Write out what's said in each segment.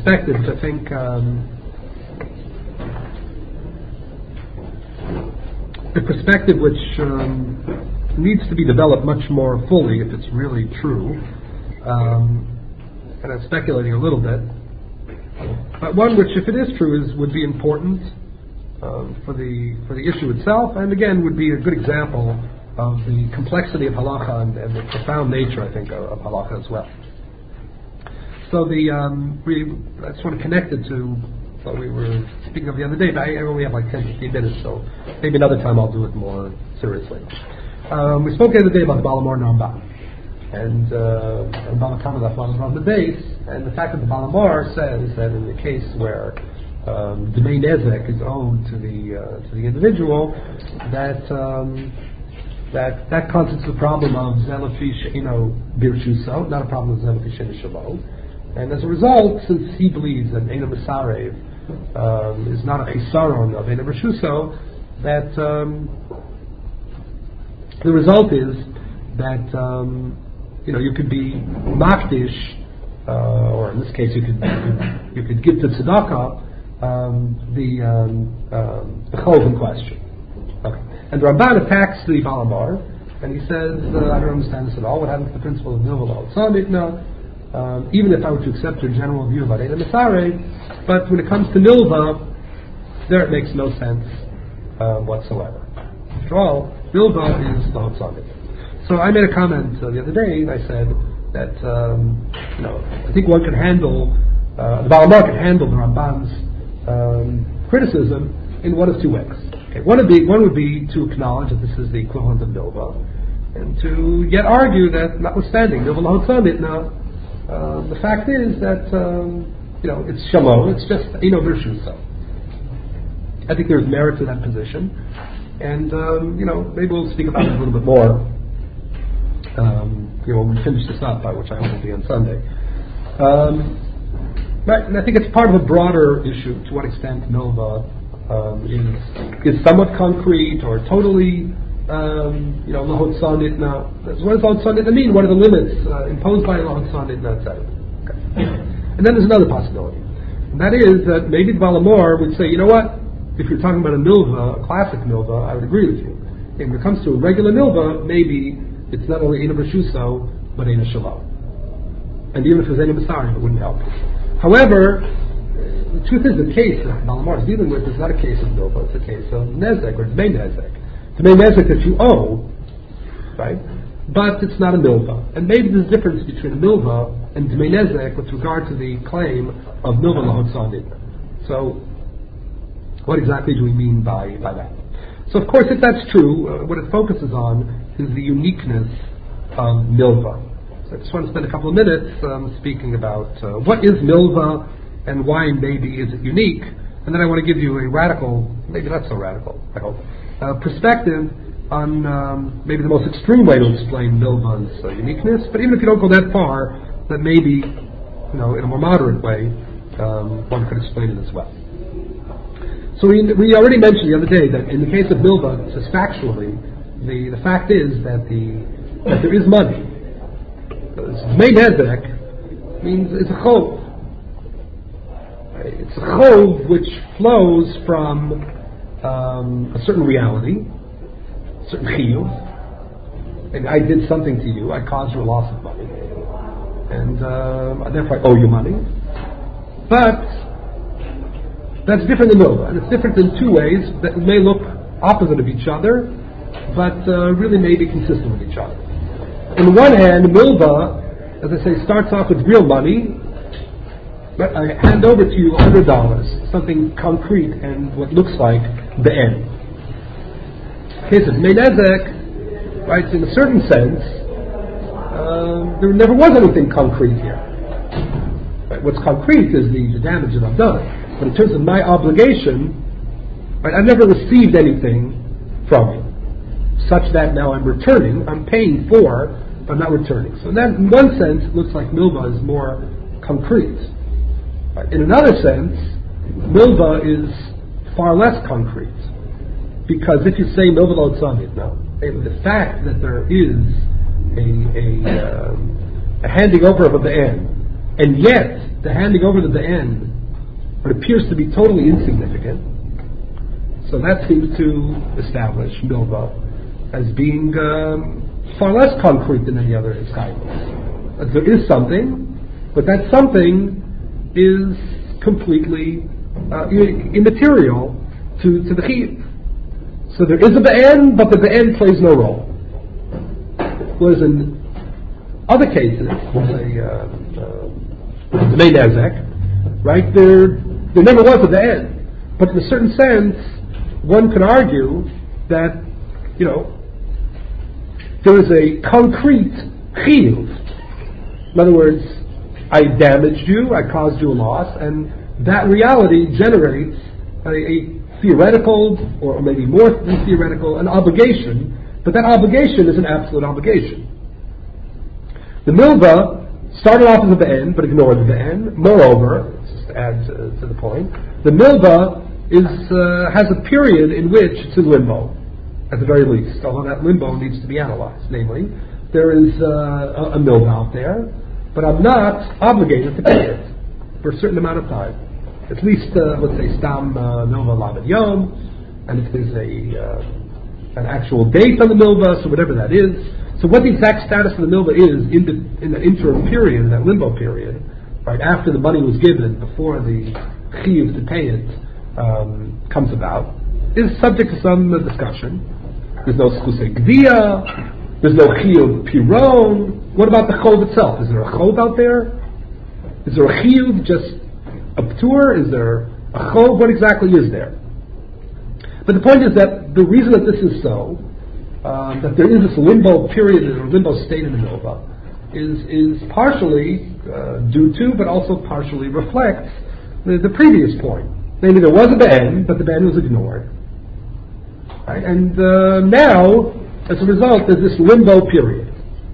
perspectives, I think the perspective which needs to be developed much more fully if it's really true, and I'm speculating a little bit, but one which, if it is true, would be important for the issue itself, and again would be a good example of the complexity of halacha and the profound nature, I think, of halacha as well. So I just want to connect it to what we were speaking of the other day, but I only have like 10-15 minutes, so maybe another time I'll do it more seriously. We spoke the other day about the Balamor and Rambam, and Balakama was on the base, and the fact that the Balamor says that in the case where Demei Nezek is owed to the individual, that constitutes a problem of Zelafish Birshuso, not a problem of Zelafish Shalo. And as a result, since he believes that Eina Masarev is not a chisaron of Eina Birshuso, that the result is that you could be makdish, or in this case you could give to tzedakah the chov in question. Okay. And the Ramban attacks the Balamar, and he says, I don't understand this at all. What happens to the principle of Nilva L'Otzanitna? Even if I were to accept your general view about Eina Masare, but when it comes to Nilva, there it makes no sense whatsoever. After all, Nilva is L'Otzanitna. So I made a comment the other day, and I said that I think one can handle the Balamar can handle the Ramban's criticism in one of two ways. Okay, one would be to acknowledge that this is the equivalent of Nilva, and to yet argue that, notwithstanding Nilva L'Otzanitna, the fact is that it's shalom. It's just Virtuoso. I think there's merit to that position, and maybe we'll speak about it a little bit more when we finish this up, which I hope will be on Sunday. Right, and I think it's part of a broader issue to what extent Nilva is somewhat concrete or totally Lahot Sanitna. What does Lahot Sanitna mean? What are the limits imposed by Lahot Sanitna, etc.? Okay. And then there's another possibility. And that is that maybe the Balamor would say, you know what? If you're talking about a milva, a classic milva, I would agree with you. And when it comes to a regular milva, maybe it's not only Eina B'Shuso, but Eina Shalom. And even if it was Eina B'Sari, it wouldn't help. However, the truth is the case that Balamor is dealing with is not a case of milva, it's a case of Nezek, or Demei Nezek. Demei Nezek that you owe, right? But it's not a milva. And maybe there's a difference between a milva and Demei Nezek with regard to the claim of milva Lahot Sanitna. So, what exactly do we mean by that? So, of course, if that's true, what it focuses on is the uniqueness of milva. So I just want to spend a couple of minutes speaking about what is milva and why maybe is it unique, and then I want to give you a radical, maybe not so radical, I hope, perspective on maybe the most extreme way to explain milva's uniqueness. But even if you don't go that far, that maybe in a more moderate way one could explain it as well. So we already mentioned the other day that in the case of milva, just factually, the fact is that there is money. Demei Nezek means it's a chov. It's a chov which flows from a certain reality, a certain chiyuv. And I did something to you, I caused you a loss of money, and therefore I owe you money. But that's different than milva, and it's different in two ways that may look opposite of each other, but really may be consistent with each other. On the one hand, milva, as I say, starts off with real money. But I hand over to you $100, something concrete and what looks like the end. In the case of Demei Nezek, right, in a certain sense, there never was anything concrete here. Right, what's concrete is the damage that I've done. But in terms of my obligation, right, I've never received anything from you, such that now I'm returning. I'm paying for, but I'm not returning. So that, in one sense, it looks like milva is more concrete. In another sense, milva is far less concrete, because if you say milva L'Otzanitna, the fact that there is a handing over of the end, and yet the handing over to the end, but appears to be totally insignificant. So that seems to establish milva as being far less concrete than any other ischaimus. There is something, but that something is completely immaterial to the chiyuv. So there is a be'en, but the be'en plays no role. Whereas in other cases, the main nezek, right, there never was a be'en. But in a certain sense, one can argue that, there is a concrete chiyuv. In other words, I damaged you, I caused you a loss, and that reality generates a theoretical, or maybe more than theoretical, an obligation, but that obligation is an absolute obligation. The milva started off as a be'en, but ignored the be'en. Moreover, just to add to the point, the milva has a period in which it's in limbo, at the very least, although that limbo needs to be analyzed. Namely, there is a milva out there, but I'm not obligated to pay it for a certain amount of time. At least, let's say, stam milva lamed yom, and if there's an actual date on the milva, so whatever that is. So what the exact status of the milva is in the interim period, that limbo period, right after the money was given, before the chiyuv to pay it comes about, is subject to some discussion. There's no schusei gvia, there's no chiyuv piron. What about the chov itself? Is there a chov out there? Is there a chiyuv just a ptur? Is there a chov? What exactly is there? But the point is that the reason that this is so, that there is this limbo period or limbo state in the milva, is partially due to, but also partially reflects the previous point. Namely, there was a be'en, but the be'en was ignored. Right? And now, as a result, there's this limbo period.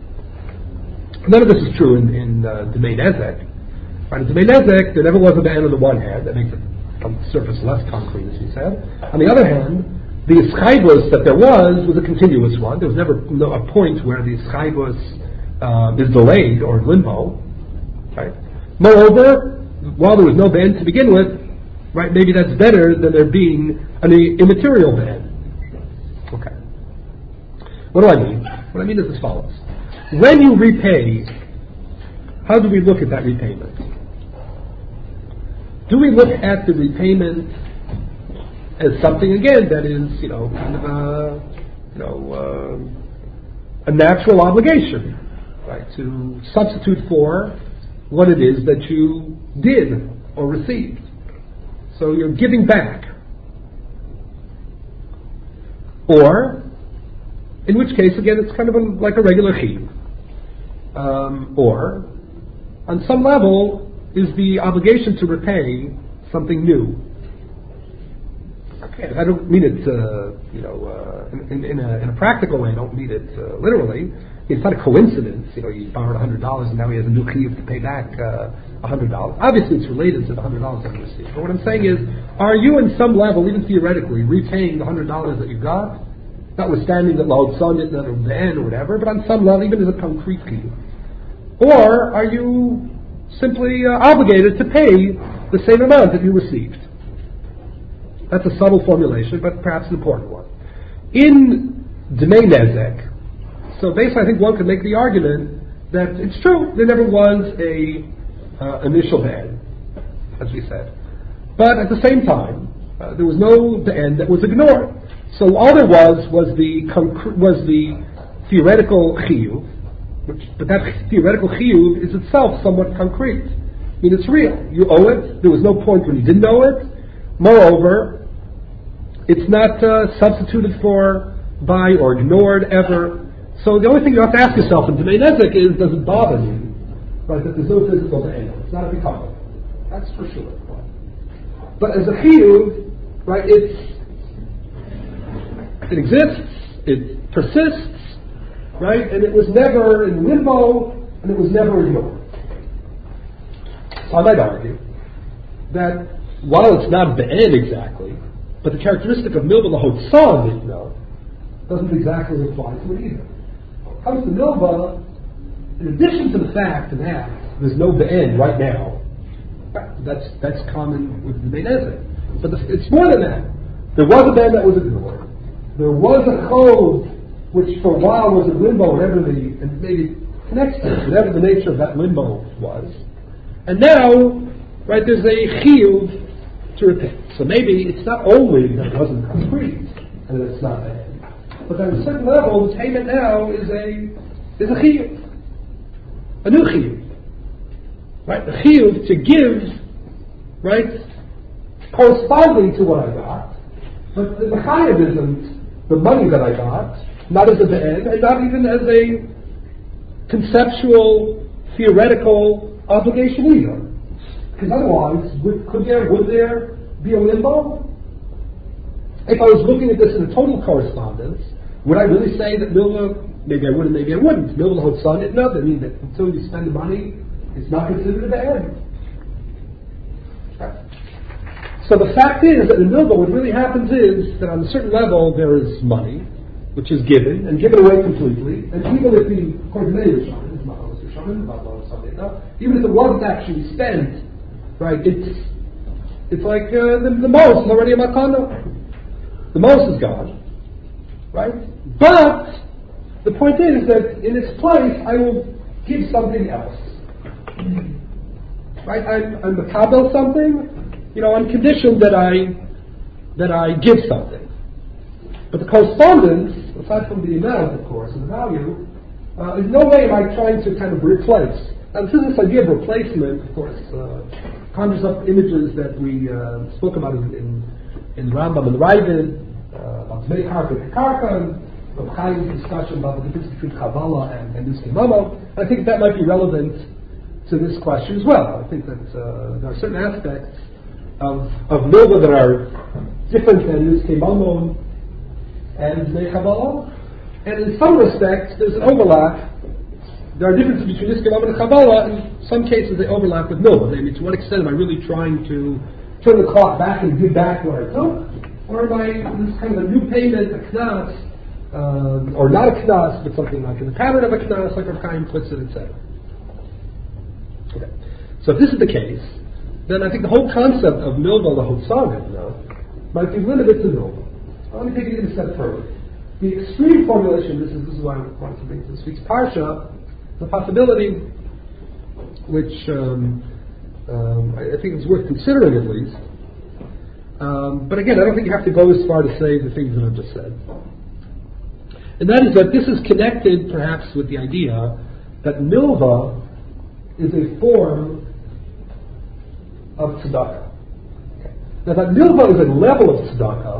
None of this is true in Demei Nezek. Right? In Demei Nezek, there never was a be'en on the one hand. That makes it on the surface less concrete, as we said. On the other hand, the ischaimus that there was a continuous one. There was never a point where the ischaimus is delayed or limbo. Right? Moreover, while there was no be'en to begin with, right, maybe that's better than there being an immaterial be'en. Okay. What do I mean? What I mean is as follows. When you repay, how do we look at that repayment? Do we look at the repayment as something, again, that is, kind of a natural obligation, right, to substitute for what it is that you did or received? So you're giving back. Or, in which case, again, it's kind of like a regular chiyuv. Or, on some level, is the obligation to repay something new. Okay, I don't mean it, in a practical way. I don't mean it literally. It's not a coincidence. You borrowed $100 and now he has a new chiyuv to pay back $100. Obviously, it's related to the $100 that you received. But what I'm saying is, are you, in some level, even theoretically, repaying the $100 that you got? Notwithstanding that lahod sonit or be'en or whatever, but on some level, even as a concrete chiyuv. Or are you simply obligated to pay the same amount that you received? That's a subtle formulation, but perhaps an important one. In Demei Nezek, so basically I think one could make the argument that it's true, there never was a initial be'en, as we said. But at the same time, there was no be'en that was ignored. So all there was the theoretical chiyuv, but that theoretical chiyuv is itself somewhat concrete. I mean, it's real. You owe it. There was no point when you didn't owe it. Moreover, it's not substituted for by or ignored ever. So the only thing you have to ask yourself in Demei Nezek is, does it bother you, right, that there's no physical be'en? It's not a big problem. That's for sure. But as a chiyuv, right, it exists, it persists, right, and it was never in limbo, and it was never ignored. So I might argue that while it's not be'en exactly, but the characteristic of milva lahod sonit doesn't exactly apply to it either. When it comes to milva, in addition to the fact that there's no be'en right now, That's common with the Bein Ezek. But it's more than that. There was a ban that was ignored. There was a code which for a while was in limbo, and maybe connects to it, whatever the nature of that limbo was. And now, right, there's a chiyuv to repent. So maybe it's not only that it wasn't concrete and that it's not bad, but at a certain level, the payment now is a chiyuv, a new chiyuv, right? The chiyuv to give, right, corresponding to what I got, but the chayav isn't the money that I got, not as a be'ed, and not even as a conceptual, theoretical obligation either. Because otherwise, would there be a limbo? If I was looking at this in a total correspondence, would I really say that milva, maybe I would and maybe I wouldn't, milva l'hotzon it not, I mean that until you spend the money, it's not considered a be'ed. So the fact is that in milva, what really happens is that on a certain level there is money, which is given, and given away completely, and even if according to many Rishonim, it's not always Rishonim, not always something else, even if it wasn't actually spent, right, it's like the most is already a makana. The most is God, right? But the point is that in its place, I will give something else. Right? I'm makabel something, on condition that I give something. But the correspondence, aside from the amount, of course, and the value, in no way am I trying to kind of replace. And this idea of replacement, of course, conjures up images that we spoke about in the Rambam and the Ravid, about Tmei Karka and Karka, and Rav Chaim's discussion about the difference between Kabbalah and Niskei Mamon. I think that might be relevant to this question as well. I think that there are certain aspects of milva that are different than Niskei Mamon and Tmei Kabbalah, and in some respects there's an overlap. There are differences between Niskei Mamon and Kabbalah. In some cases they overlap with milva. I mean, to what extent am I really trying to turn the clock back and give back what I took? Or am I this kind of a new payment, a knas, or not a knas, but something like in the pattern of a knas, like Rav Chaim puts it, etc. Okay. So if this is the case, then I think the whole concept of milva l'hotzon might be limited to milva. Let me take it even a step further. The extreme formulation, this is why I wanted to bring to this week's parsha, the possibility, which I think is worth considering at least. But again, I don't think you have to go as far to say the things that I've just said. And that is that this is connected perhaps with the idea that milva is a form of tzedakah. Okay. Now that milva is a level of tzedakah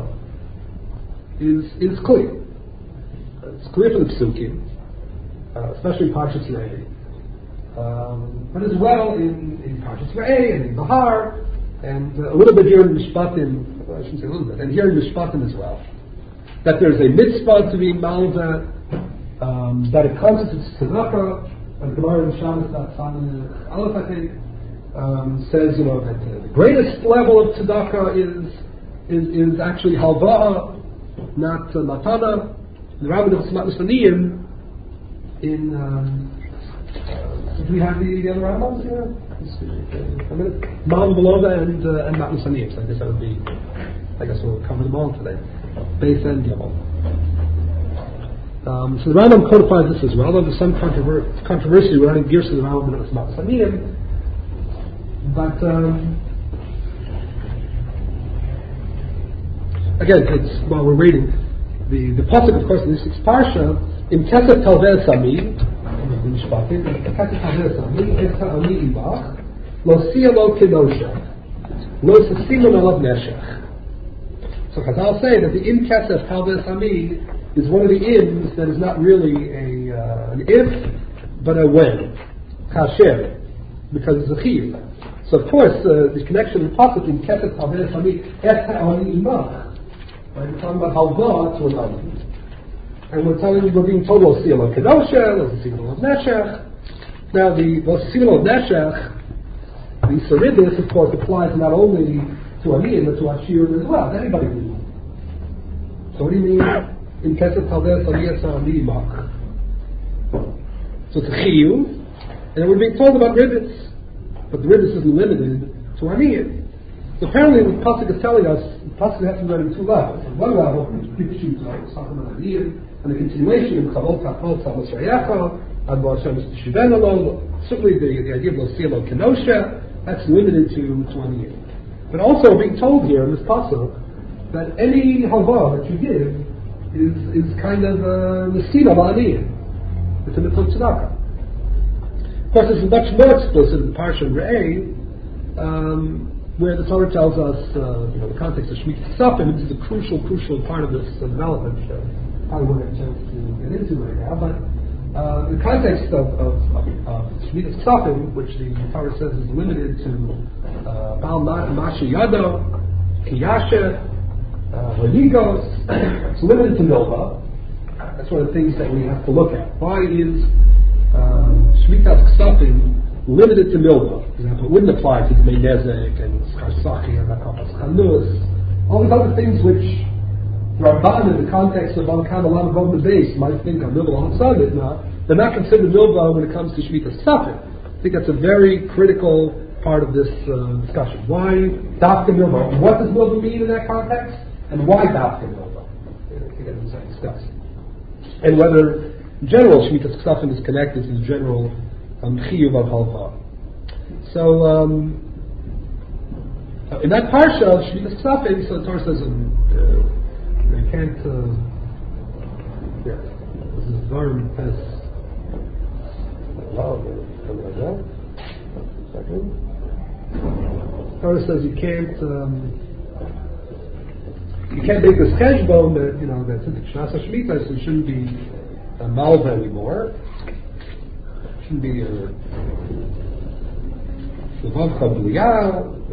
is clear. It's clear from the Psukim, especially in Parshas Re'eh, but as well in Parshas Re'eh and in Bahar, and a little bit here in Mishpatim, I shouldn't say a little bit, and here in Mishpatim as well, that there's a mitzvah to be malva, that it constitutes tzedakah, and Gemara in Shabbos Aleph, I think, says that the greatest level of tzedakah is actually halvah, not matana. The Rambam of Matnas Aniyim in do we have the other Rambams here? Ma'am Belova and Matnas Aniyim. So I guess we'll cover them all today. Beis and Gimel. So the Rambam codifies this as well. Though there's some controversy regarding Gersh of the Rambam and Matnas Aniyim, but again, it's while we're reading. The pasuk, of course, in this sixth parsha, in Kesef Talveh Sami, in Mishpatim, Kesef Talveh Sami, Esta Ani Ibach, Lo Sia Lo Kedosha, Lo Sesimon Alav Neshech. So Chazal say that the Im Kesef Talveh Sami is one of the Ims that is not really an if, but a when, Kasher, because it's a Chiv. So of course, the connection of the pasuk in Kesef Talveh Sami, Esta Ani Ibach. We're talking about halva to an oven, and we're being told lo siyam al kedosha, lo siyam al neshech. Now the lo siyam al neshech, the saridus, of course, applies not only to aniyim but to ashirim as well. Anybody can do. So what do you mean in kesef talveh saliyas aniyimach? So it's a chiyuv, and we're being told about ribbis, but the ribbis isn't limited to aniyim. So apparently the pasuk is telling us the pasuk has to be read in two levels. On one level, people choose and the continuation in Chavol Tachol Tzavos Rayecha, Adbo Hashem Shiven Alo. Certainly the idea of Losilo Kenosha, that's limited to aniyim. But also we're being told here in this pasuk that any halva that you give is kind of the seed of aniyim. It's a mitzvah tzedakah. Of course, this is much more explicit in Parsha Re'eh, where the Torah tells us, the context of Shemitah Ksafim. This is a crucial part of this development. I won't have a chance to get into right now, but the context of Shemitah Ksafim, which the Torah says is limited to Baal Masha Yado, Kiyasha, Renigos, it's limited to Milva. That's one of the things that we have to look at. Why is Shemitah Ksafim limited to Milva? For example, it wouldn't apply to Dmei Nezek and Scharsaki and Akapas Chanus, all these other things which the Ramban in the context of Al Kamalam of the base might think are Milva on Sunday. They're not considered Milva when it comes to Shemitah Ksafim. I think that's a very critical part of this discussion. Why Dafka Milva? What does Milva mean in that context? And why Dafka Milva? I think that was discussed. And whether, in general, Shemitah Ksafim is connected to the general Chiyuv of Halva. So, in that parsha of Shemitah Ksafim, so the Torah says, they can't, this is Dvarim Tes, second. The Torah says you can't make this cheshbon that, that since it's Shnasa Shemitah, so it shouldn't be a malva anymore. It shouldn't be a Levavcha B'liyah,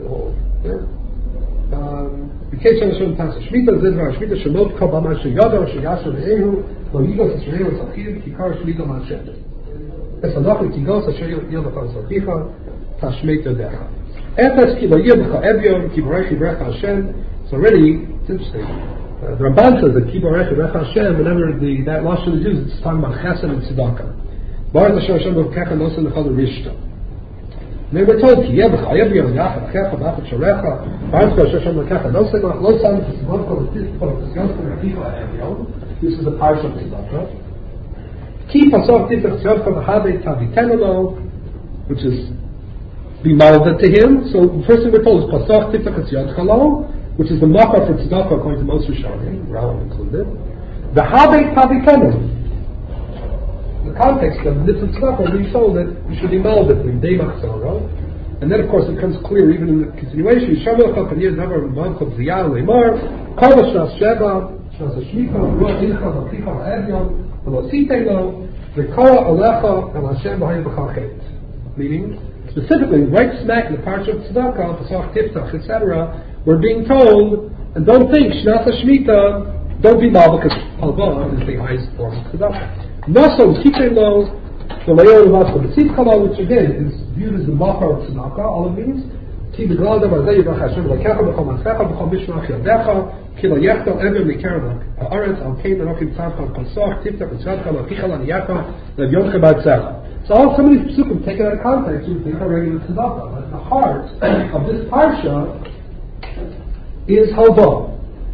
in case of Hashem Pasha Shemitah, Zidvar Shemitah, Shemot Kaba Masha Yada, Sheyasha Ve'ehu, Lo Yigos Yisrael Tzachir, Kikar Shemitah Mashem. Esanachim Tigos, Asher Yodachar Tzachir, Tashmeit Yodecha. Efes Ki Lo Yidcha Evyon, Ki Borech Yivrech Hashem. So already, it's interesting. The Ramban says that Ki Borech Yivrech Hashem, whenever that lashon is used, it's talking about Chesed and Tzedakah. Baruch Hashem Hashem B'Kecha Nosen L'Chad Rishta. They were told, Ki Yevcha Evyon, Yachad Checha, B'Achat Shorecha, Baruch Hashem L'Kecha Nosen Lo Sam Tzedakah L'Tizkol L'Tizkol L'Kicha Evyon. This is the parsha of Tzedakah. Ki Pasok Tifach Tzedakah L'Habei Tavitenolo, which is be malva to him. So the first thing we're told is Pasach Tifach Tzedakah, which is the makar for tzedakah according to most Rishonim, Rambam included. The Habei Tavitenolo. The context of the mitzvah tzedakah, we told that you should be malva to him, Dei Machzoro. And then of course it becomes clear even in the continuation, Yishamelcha Kanir Navar Mavcha B'Ziyah Leimar, Kol Shnas Sheva, Shnas Hashmita, Ruach Ilcha V'Ticha V'Evyon, V'Lo Sitelo, V'Kol Alecha El Hashem B'Hayim B'Chachet. Meaning, specifically, right smack in the parsha of tzedakah, Pasach Tiftach, etc., we're being told, and don't think Shnas Hashmita, don't be mal because halva is the highest form of tzedakah. Naso Kitelo, the Le'el Vasco B'Sitkala, which again is viewed as the makar of tzedakah. All it means, Ki B'Glal Davar Zeh Yivach Hashem L'Kecha B'Chol Maskecha B'Chol Mishmach Yadecha, Ki Lo Yechtel Ever Mikar Ha'aretz Al Kein Anokim Tzavcha Pasach Tiftach Tzedakah L'Kicha L'Niyacha L'Yom Chabad Tzera. So all some of these psukim taken out of context, you think are regular tzedakah. But the heart of this parsha is halva.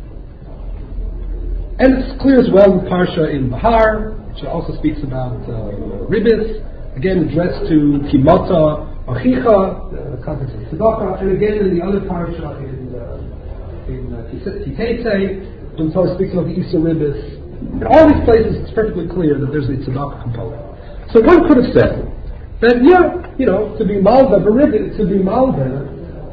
And it's clear as well in the parsha in Bahar, which also speaks about ribis, again addressed to Kimota Achicha, the context of tzedakah, and again in the other parsha in Kitetse, when the Torah speaks about the Issa ribis. In all these places, it's perfectly clear that there's a tzedakah component. So one could have said that, to be malva, to be malva,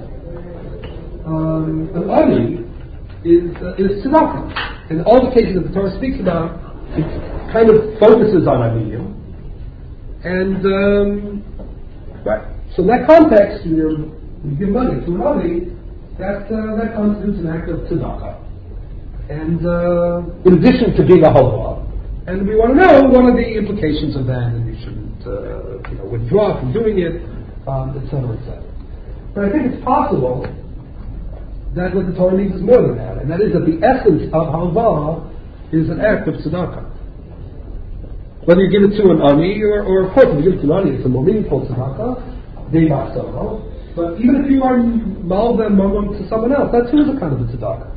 an ani is tzedakah. In all the cases that the Torah speaks about, it kind of focuses on aniyim. And, right. So in that context, you give money to an ani, that constitutes an act of tzedakah. And in addition to being a halva, and we want to know what are the implications of that, and we shouldn't withdraw from doing it, etc., etc. But I think it's possible that what the Torah needs is more than that, and that is that the essence of halva is an act of tzedakah. Whether you give it to an ani, or of course if you give it to an ani, it's a more meaningful tzedakah, Dei Machzoro. But even if you are malva and mamon to someone else, that too is a kind of a tzedakah.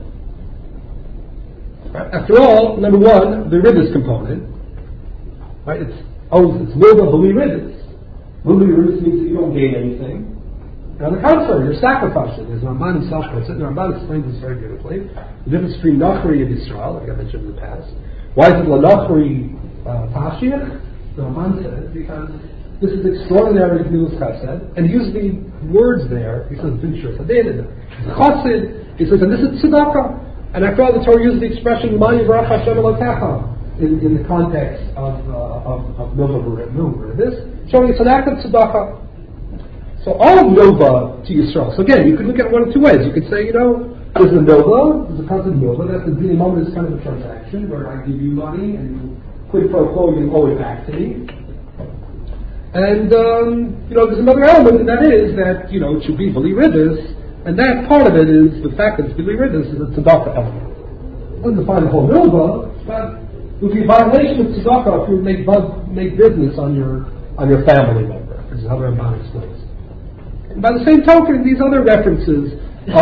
Right? After all, number one, the ribbis component, right? It's milva b'li ribbis. B'li ribbis means that you don't gain anything. And on the contrary, you're sacrificing. As Ramban himself puts it, and Ramban explains this very beautifully. The difference between Nachri and Yisrael, like I mentioned in the past. Why is it L'Nachri Tashiach? The Ramban says, because this is extraordinary Gemilas Chesed, and he uses the words there. He says, Vinshur Chadin, Chassid. He says, and this is tzedakah. And after all, the Torah uses the expression "Mani Barach Hashem Elokecha" in the context of Milva B'Ribbis, showing it's an act of tzedakah. So all of Milva to Yisrael. So again, you could look at it one of two ways. You could say, there's a Milva, there's a concept of Milva. That's the moment is kind of a transaction where I give you money and you quid pro quo, you owe it back to me. And there's another element, and that is that it should be B'li Ribbis. And that part of it is the fact that it's B'li Ribbis is a tzedakah element. It doesn't define the whole milva, but it would be a violation of tzedakah if you make business on your family member, which is how the Ramban explains. And by the same token, these other references,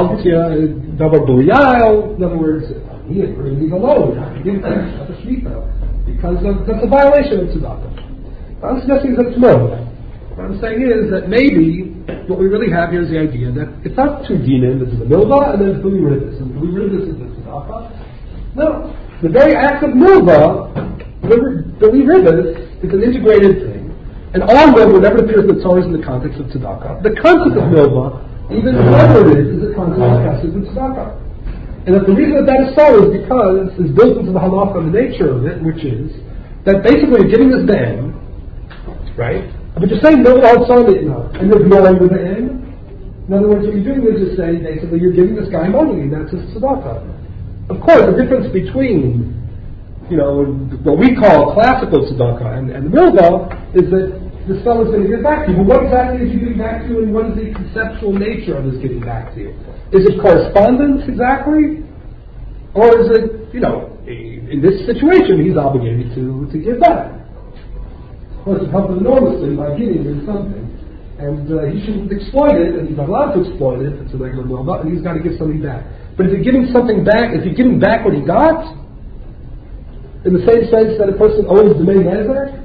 davar b'liyal, in other words, he agrees alone, give thanks at the shmita, because that's a violation of tzedakah. I'm suggesting that it's milva. What I'm saying is that maybe what we really have here is the idea that it's not two dinim, this is the milva, and then it's B'li Ribbis, and B'li Ribbis is the tzedakah. No, the very act of milva, B'li Ribbis, is an integrated thing, and all milva, whenever it appears in the Torah, is in the context of tzedakah. The concept of milva, even whatever it is a concept of chesed and tzedakah. And that the reason that is so is because it's built into the halacha, the nature of it, which is that basically you're giving this ban, right? But you're saying no outside it now, and you're ignoring the end. In other words, what you're doing is just saying basically you're giving this guy money, and that's his tzedakah. Of course, the difference between what we call classical tzedakah and the milva is that this fellow's going to give back to you. But what exactly is he giving back to you, and what is the conceptual nature of his giving back to you? Is it correspondence exactly, or is it in this situation he's obligated to give back? Of course, it helps enormously by giving him something. And he shouldn't exploit it, and he's not allowed to exploit it, it's a regular milva, and he's got to give something back. But if you're giving something back, if you're giving back what he got, in the same sense that a person owes the main Ezer,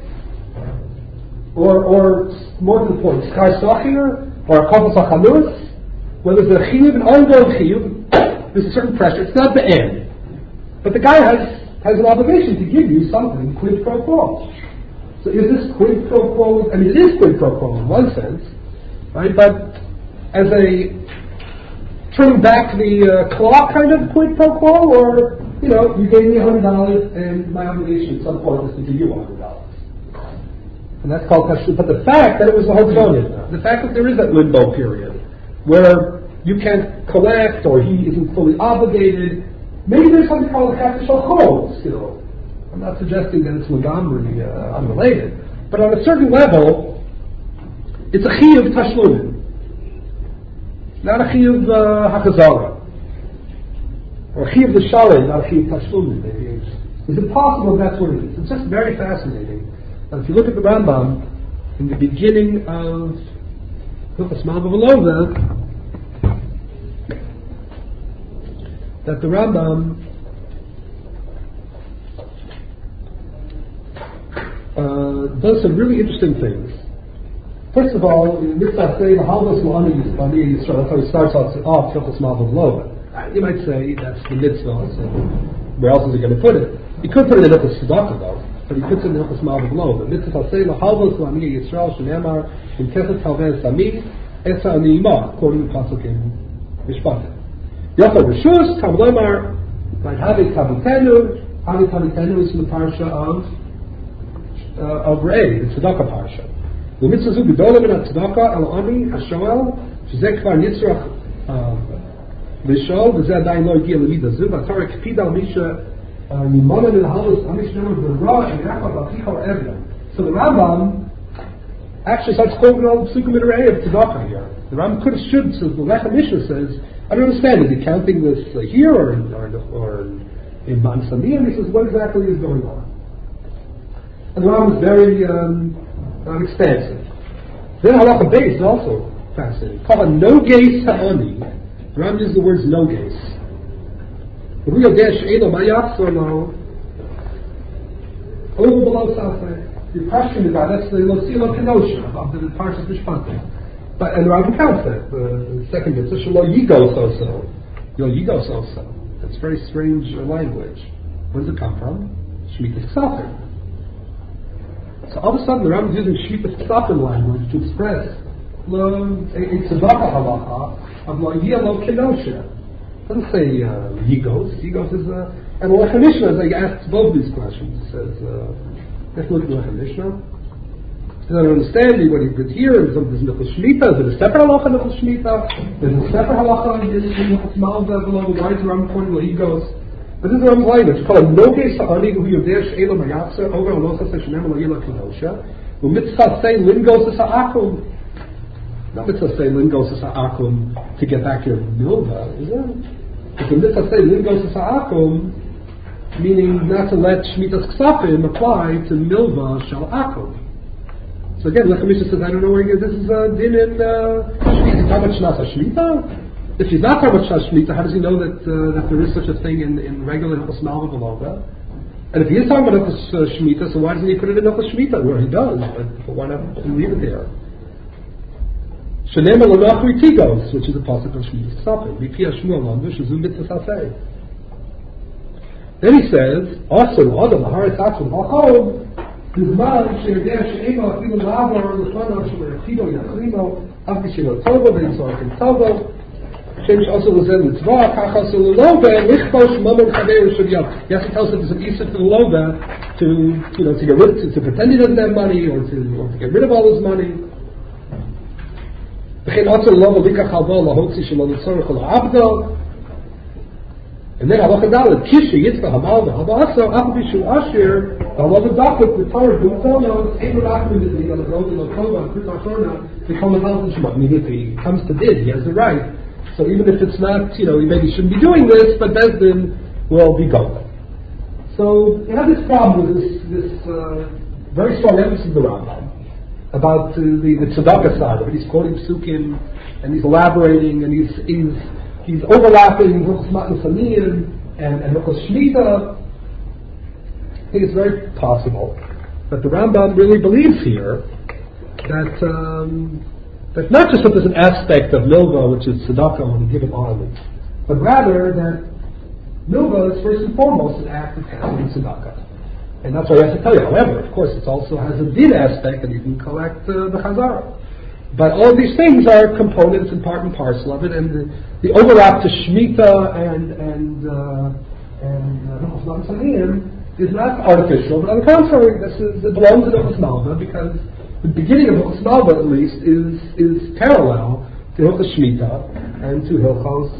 or more to the point, Skar Sachir, or a Kofas HaChanus, where there's a chiyuv, an ongoing chiyuv, there's a certain pressure, it's not the end. But the guy has an obligation to give you something, quid pro quo. So is this quid pro quo? I mean, it is quid pro quo in one sense, right? But as a turning back to the clock kind of quid pro quo, or you gave me $100 and my obligation at some point is to give you $100, and that's called kashrut. But the fact that it was a whole zone, the fact that there is that limbo period where you can't collect or he isn't fully obligated, maybe there's something called a chafetz shel still. I'm not suggesting that it's Montgomery unrelated, but on a certain level, it's a chiyuv tashlumin, not a chiyuv hachazara, or a chiyuv l'shalem, not a chiyuv tashlumin. Maybe is it possible that's what it is? It's just very fascinating. And if you look at the Rambam in the beginning of Hilchos Malva V'Lova, that the Rambam does some really interesting things. First of all, in Mitzvah say L'Halvos L'Ani Yisrael, that's how he starts off Hilchos Malva V'Lova. You might say that's the mitzvah, so where else is he going to put it? He could put it in Hilchos Tzedakah though, but he puts it in Hilchos Malva V'Lova. Mitzvah say L'Halvos L'Ani Yisrael Shneimar in Kesef Talvei Sami Esa Ani Yimah, quoting the pasuk in Mishpatim. Yochel Rishus Tam Lomar Right Havi Tabutenu. Havi Tabutenu is in the parsha of Re'eh, the Tzedakah parsha. The mitzvah zu gedolah min ha-tzedakah al ani ha-shoel shezeh kvar nitzrach l'shol v'zeh adayin lo higia l'midah zu v'atorah kpida al misha nimona l'halus ami shneimar v'ra she'yachal v'achicha evna. So the Rambam actually starts quoting all the psukim in Re'eh of tzedakah here. The Rambam should, so the Lechem Mishnah says, I don't understand, is he counting this here or in Man Samir? And he says, what exactly is going on? And the Rambam is very expansive. Then Halacha Beis also Fascinating. Called a no-gaze ha'ani. The Ram uses the words no-gaze. Over below Saseh. You're questioning about that's the Losilo Kenosha of the Parshas Mishpatim. But and the Ram counts that the second bit. Shelo Yigo so. Yo Yigo so. That's very strange language. Where does it come from? Shemitah Ksafim. So all of a sudden the Ram is using Shemitah Ksafim language to express a tzedakah halacha of Lo Yelo Kenosha. It doesn't say Yigos. Yigos is and the Lechem Mishnah, as I asked both these questions, it says, let's look at the Lechem Mishnah. I don't understand what he did here. Is it Nechus Shemitah? Is it a separate halacha Nechus Shemitah? Is it a separate halacha in Nechus Malva below? Why is the Ram pointing where he goes? But this is Ram's language. It's called Noge Sa'ani Hu Yodeh She'elo Mayatzer Over Alosa Seshenem Lo Yela Kenosha U'mitzvah Say Lingos Sa'akum. Not mitzvah say Lingos Sa'akum to get back your milva, is it? It's a mitzvah say Lingos Sa'akum, meaning not to let Shmitas Ksafim apply to milva Shal Akum. So again, Lechem Mishnah says, I don't know where this is din in Shmita. Is talking about Shnas Shmita? If he's not talking about Shnas Shmita, how does he know that there is such a thing in regular Hilchos Malva Beloga? And if he is talking about Hilchos Shmita, so why doesn't he put it in Hilchos Shmita? Where he does, but why not leave it there? Shenema L'Nachri Tigos, which is a pasuk of Shmitas Ksafim. B'Pia Shmuel Landu Shazum Mitzvah Saseh. Then he says, also Adam Haaretz Atzum V'Achol. בזמן שיודע שאינו אפילו לעבור לפניו שלא יחידו יחרימו אף בשביל הטובו ויצורכים טובו שם שעשו לזה לצבוע ככה עשו ללובה לכבוש ממון חבר של יום. Yes, he tells us there's an issue for the loba to get rid to pretend he doesn't have money or to get rid of all his money. וכן עשו ללובה ליקח חלבו להוציא שלא לצורך או לעבדו. And then halacha daled kisha yitzvah hamalva halacha after bishu asher halacha dakuk the Torah b'utonos ein rachmi b'zli on the road in Oktober and Krut Ashorna become a thousand shemot. Immediately he comes to din, he has the right. So even if it's not, he maybe shouldn't be doing this, but Bezdin will be going. So you have this problem with this very strong emphasis of the Rambam about the tzedakah side of it. He's quoting psukim and he's elaborating and he's overlapping Hilchos Matnas Aniyim and Hilchos Shemitah. I think it's very possible that the Rambam really believes here that not just that there's an aspect of milva, which is tzedakah when you give an almond, but rather that milva is first and foremost an act of passing tzedakah. And that's what I have to tell you. However, of course, it also has a din aspect that you can collect the chazara. But all of these things are components and part and parcel of it, and the overlap to Shemitah and Hilchos Matnas Aniyim is not artificial, but on the contrary, it belongs to Hilchos Malva because the beginning of Hilchos Malva, at least, is parallel to Hilchos Shemitah and to Hilchos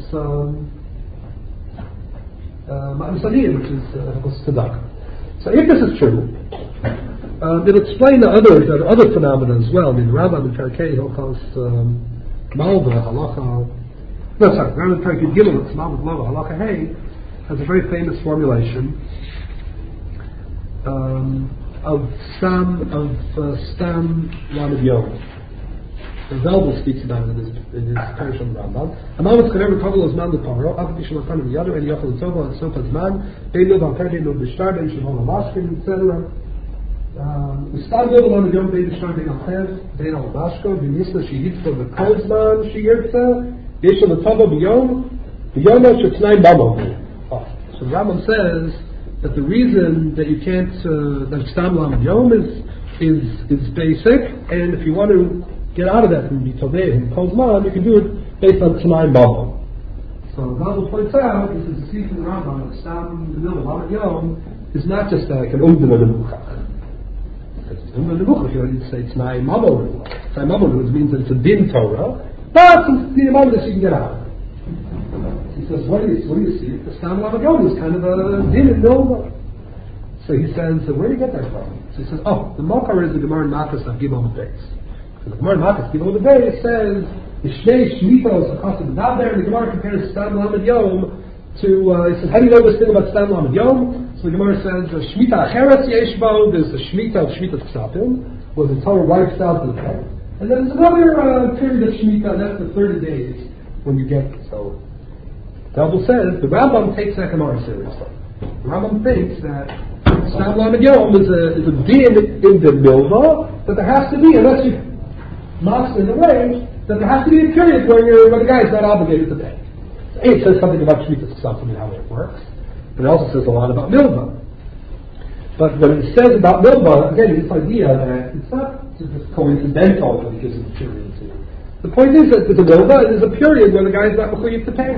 Matnas Aniyim, which is Hilchos Tzedakah. So if this is true, it'll explain the other phenomena as well. I mean, Rambam in Perkei Hilchos Malva Halacha. No, sorry, Rambam in Perkei Gimel Malva Malva Halacha Hey has a very famous formulation of Stam Lamed Yom. The Velvel speaks about it in his Parish on Rambam. Amamas can never cover those man the paro. After Bishul Afan and the other, and Yochel Tova and Sopas Man. They know about Perkei, no Bishtar, they should hold a Mashkin, etc. Stam Lamed Yom, they Bishtar, they don't have, they don't Mashko, they Nisla, she hits for the Kozman, she Yirtza, Yeshel Tova B'Yom, B'Yom Shetznai Mamo. So Rambam says that the reason that you can't, that Stam Lamed Yom is basic, and if you want to get out of that and be Toveh and Kozman, you can do it based on Tznai Mamo. So Rambam points out, this is a seed from the Rambam, that Stam Lamed Yom is not just like an Umdin or Nebuchach. You say Tznai Mamo. Tznai Mamo means that it's a din Torah, but since it's Tznai Mamo, you can get out. He says, what do you see? The Stam Lamed Yom is kind of a din in Nova. So he says, where do you get that from? So he says, the Mokar is the Gemara in Makas of Gimel Beis. So the Gemara in Makas Gimel Beis says, the Shnei Shmitos accustomed to that there, and the Gemara compares Stam Lamed Yom to, he says, how do you know this thing about Stam Lamed Yom? So the Gemara says, Shmita Acheres Yeshbo, there's the Shmita of Shmitas Ksafim, where the Torah wipes out the text. And then there's another period of Shemitah, and that's the 30 days when you get it. So, the Rebbe says, the Rambam takes that Gemara seriously. The Rambam thinks that Stam Lamed Yom is a din in the milva, that there has to be, unless you master in a way, that there has to be a period where the guy is not obligated to pay. It says something about Shemitah Ksafim and how it works, but it also says a lot about milva. But when it says about milva, again, this idea that it's not just coincidental that it gives it a period to. The point is that the milva is a period where the guy is not required to pay.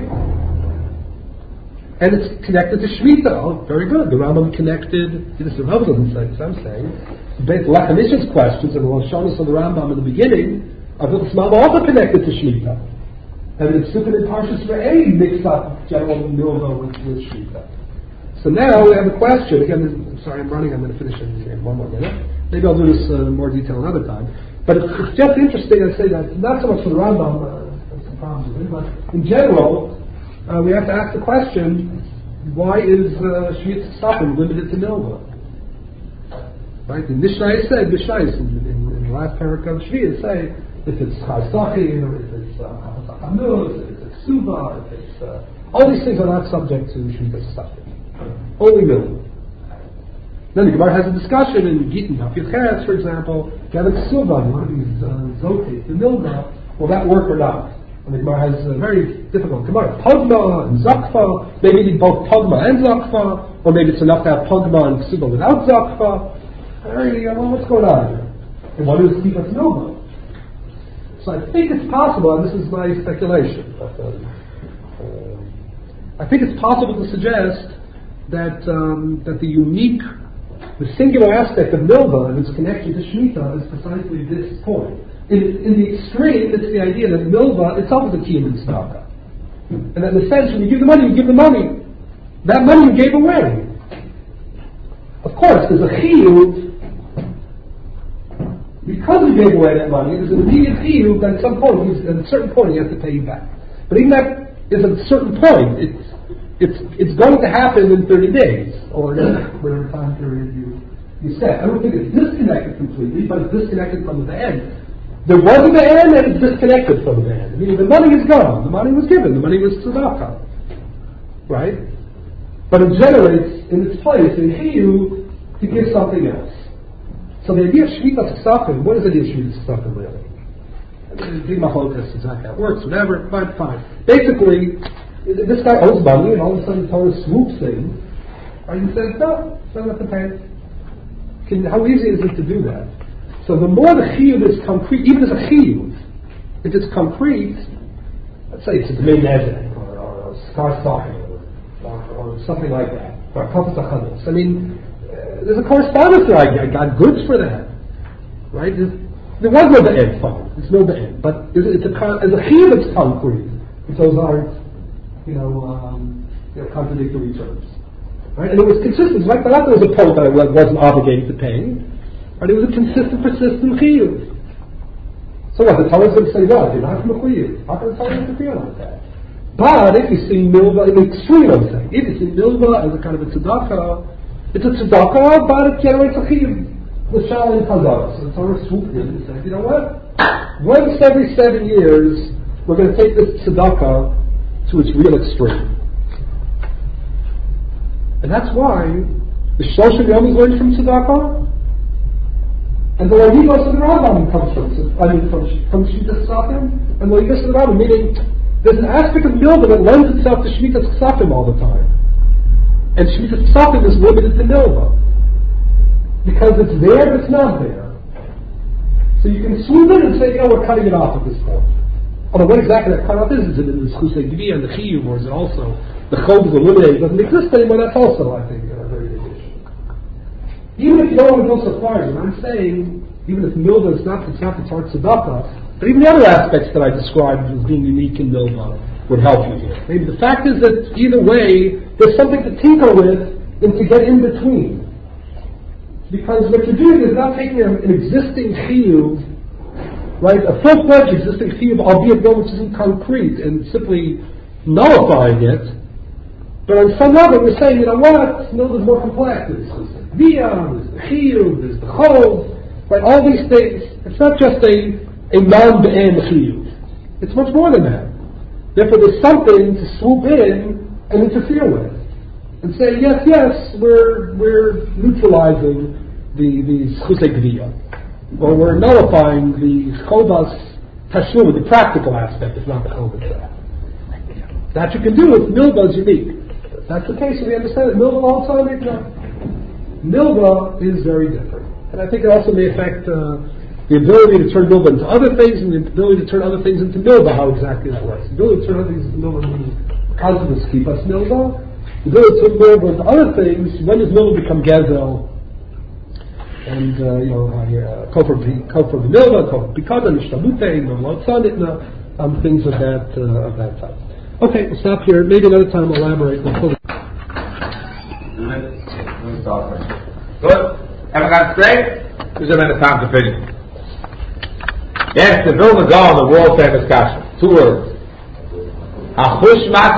And it's connected to Shemitah. Oh, very good. The Rambam connected, this is the Rambam doesn't say this, I'm saying. Based on Lachanish's questions and the Lashonis of the Rambam in the beginning, Avilas Malva also connected to Shemitah. And it's Sukkim and Parshas Re'eh mix up general milva with Shemitah. So now we have a question. Again, I'm sorry, I'm running. I'm going to finish in 1 more minute. Maybe I'll do this in more detail another time. But it's just interesting, I say that, not so much for the Rambam, there's some problems with it, but in general, we have to ask the question, why is Shemitah Ksafim limited to milva? Right? The Mishnah said, in the last paragraph of Shvi'ah, say, if it's Chazachim, or if it's Chachamus, if it's Suba, if it's... all these things are not subject to Shemitah Ksafim. Only milva. Then the Gemara has a discussion in Gittin Hafiches, for example, you have a Suba, one of these Zotes, the milva, will that work or not? And the Gemara has a very difficult Gemara. Pugma and Zakfa, maybe you need both Pugma and Zakfa, or maybe it's enough to have Pugma and Ksuba without Zakfa. Well, what's going on here? And what is Tifas Milva? So I think it's possible, and this is my speculation, but I think it's possible to suggest that the singular aspect of Milva and its connection to Shemitah is precisely this point. In the extreme, it's the idea that Milva itself is a key in tzedakah. And that in a sense, when you give the money, you give the money. That money you gave away. Of course, there's a chiyuv. Because you gave away that money, there's an immediate chiyuv that at a certain point he has to pay you back. But even that is at a certain point, it's going to happen in 30 days, or whatever time period you set. I don't think it's disconnected completely, but it's disconnected from the end. There was a ban and it's disconnected from the ban. Meaning the money is gone. The money was given. The money was tzedakah. Right? But it generates in its place a chiyuv to give something else. So the idea of Shemitah Ksafim, what is the idea of Shemitah Ksafim really? Big machlokas, exactly how it works, whatever, fine. Basically, this guy owes money and all of a sudden the Torah swoops in and says, no, don't have to pay. How easy is it to do that? So the more the chiyuv is concrete, even as a chiyuv, if it's concrete, let's say it's a domain nezek or a skar socket or something like that, or a kafas achados. I mean, there's a correspondence there. I got goods for that, right? There was no be'ed fund. There's no be'ed, but as a chiyuv, it's concrete. Those aren't, contradictory terms, right? And it was consistent. Like there was a point that I wasn't obligated to pay. Right? It was a consistent, persistent chiyuv. So what? The Torah is going to say what? You're not from a chiyuv. How can the Torah interfere like that? But if you see milva in the extreme, I'm saying, if you see milva as a kind of a tzedakah, it's a tzedakah, but it generates a chiyuv. The Shalom Chazar. So the Torah swooped in and said, you know what? Once every 7 years, we're going to take this tzedakah to its real extreme. And that's why the Shloshim Yom is learned from tzedakah. And the Levivos of the Rambam comes from Shemitah Ksafim, and the Levivos of the Rambam, meaning there's an aspect of milva that lends itself to Shemitah Ksafim all the time. And Shemitah Ksafim is limited to milva. Because it's there, but it's not there. So you can swoop in and say, we're cutting it off at this point. Although what exactly that cut off is it in the Chusei Gvi and the Chiyuv, or is it also, the Chod is eliminated, it doesn't exist anymore, that's also, I think, a very big issue. Even if you don't want to go so far, and I'm saying, even if milva is not the part tzedakah, but even the other aspects that I described as being unique in milva would help you here. Maybe the fact is that either way, there's something to tinker with and to get in between. Because what you're doing is not taking an existing chiyuv, right, a full-fledged existing chiyuv, albeit one which isn't concrete, and simply nullifying it. But on some level, we're saying, what? Milva is more complex. There's the chiyuv, there's the chiyuv, there's the chol, right? All these things. It's not just a a non-be'en chiyuv. It's much more than that. Therefore, there's something to swoop in and interfere with, and say, yes, we're neutralizing the schusei gviyah, or we're nullifying the chovas tashlum, the practical aspect, if not the chovas. That you can do with milva is unique. That's the case, so we understand that milva all the time. Milva is very different, and I think it also may affect the ability to turn milva into other things, and the ability to turn other things into milva. How exactly that works? The ability to turn other things into milva means cosmos kipas milva. The ability to turn milva into other things. When does milva become gezel? And kofar b'milva, kofar b'kadon, shtabute, milva tzaditna, things of that type. Okay, we'll stop here. Maybe another time we'll elaborate. Good. Everyone got it straight? There's a minute of time to finish. Yes, the Vilna Gaon, the world famous kasha. 2 words.